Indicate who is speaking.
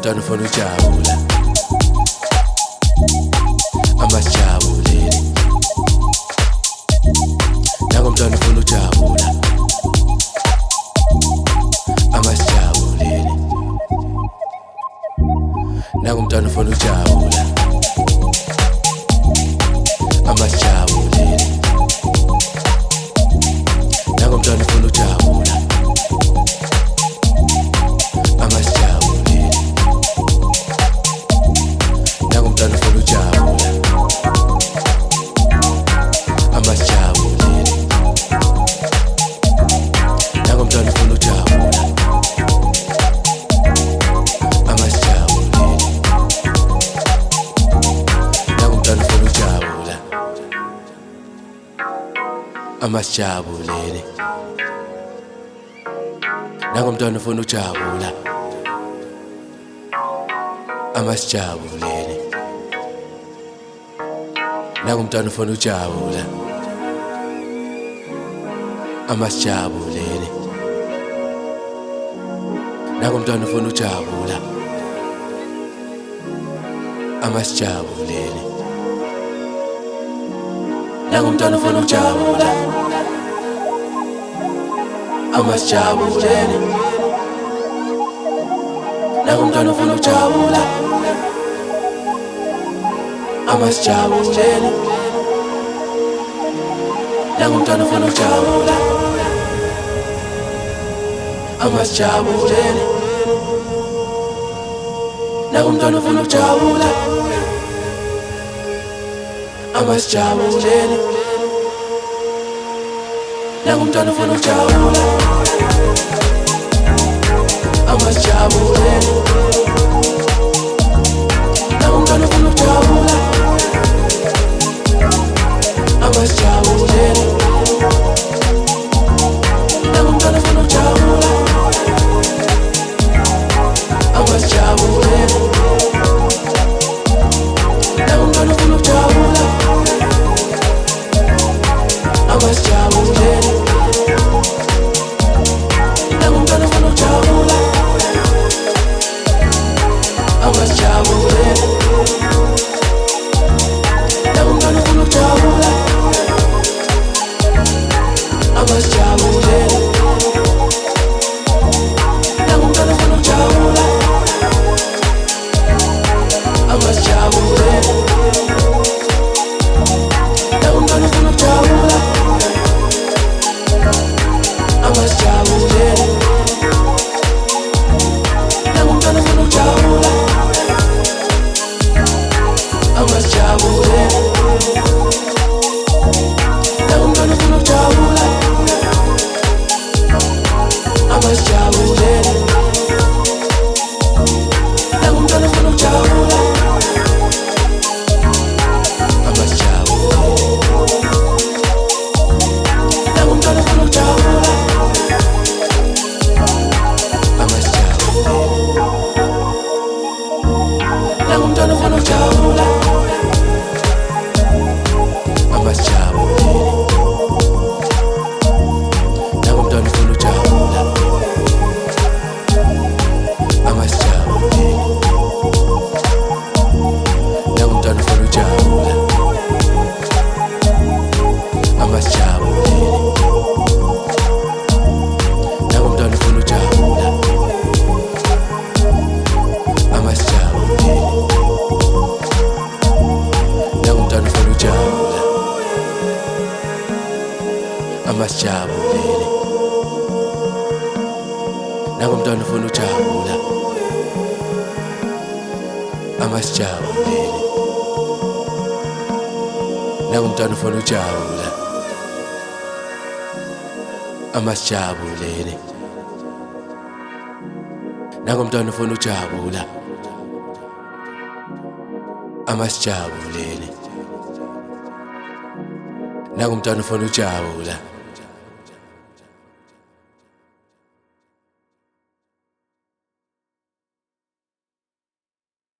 Speaker 1: Nangumntwana ufuna ujabula, amasijabulile. Nangumntwana ufuna ujabula, amasijabulile. Nangumntwana ufuna ujabula, amasijabulile. Nangumntwana ufuna ujabula, amasijabulile. Nangumntwana ufuna ujabula, amasijabulile. Nangumntwana ufuna ujabula, amasijabulile. Nangumntwana ufuna ujabula, amasijabulile. Nangumntwana ufuna ujabula, amasijabulile. Nangumntwana ufuna ujabula, amasijabulile. Nangumntwana ufuna ujabula, amasijabulile. Nangumntwana ufuna ujabula, amasijabulile. Nangumntwana ufuna ujabula, amasijabulile. Nangumntwana ufuna ujabula, amasijabulile. Nangumntwana ufuna ujabula, amasijabulile. Nangumntwana ufuna ujabula, amasijabulile. Nangumntwana ufuna ujabula, amasijabulile. Nangumntwana ufuna ujabula, amasijabulile. Nangumntwana ufuna ujabula, amasijabulile. Nangumntwana ufuna ujabula, amasijabulile. Nangumntwana ufuna ujabula, amasijabulile. Nangumntwana ufuna ujabula, amasijabulile. Nangumntwana ufuna ujabula, amasijabulile. Nangumntwana ufuna ujabula, amasijabulile. Nangumntwana ufuna ujabula, amasijabulile. Nangumntwana ufuna ujabula, amasijabulile. Nangumntwana ufuna ujabula, amasijabulile. Nangumntwana ufuna ujabula, amasijabulile. Nangumntwana ufuna ujabula, amasijabulile. Nangumntwana ufuna ujabula, amasijabulile. Nangumntwana ufuna ujabula, amasijabulile. Nangumntwana ufuna ujabula, amasijabulile. Nangumntwana ufuna ujabula, amasijabulile. Nangumntwana ufuna ujabula, amasijabulile. Nangumntwana ufuna ujabula, amasijabulile. Nangumntwana ufuna ujabula.